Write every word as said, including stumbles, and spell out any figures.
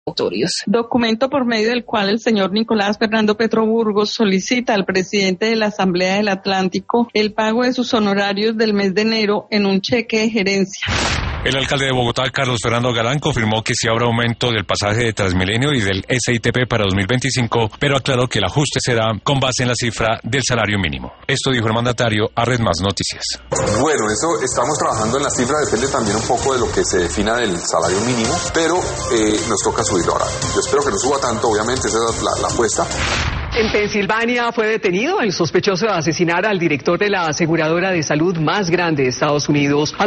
Documento por medio del cual el señor Nicolás Fernando Petro Burgos solicita al presidente de la Asamblea del Atlántico el pago de sus honorarios del mes de enero en un cheque de gerencia. El alcalde de Bogotá, Carlos Fernando Galán, confirmó que sí habrá aumento del pasaje de Transmilenio y del S I T P para dos mil veinticinco, pero aclaró que el ajuste será con base en la cifra del salario mínimo. Esto dijo el mandatario a Red Más Noticias. Bueno, eso estamos trabajando en la cifra, depende también un poco de lo que se defina del salario mínimo, pero eh, nos toca subirlo ahora. Yo espero que no suba tanto, obviamente, esa es la, la apuesta. En Pensilvania fue detenido el sospechoso de asesinar al director de la aseguradora de salud más grande de Estados Unidos.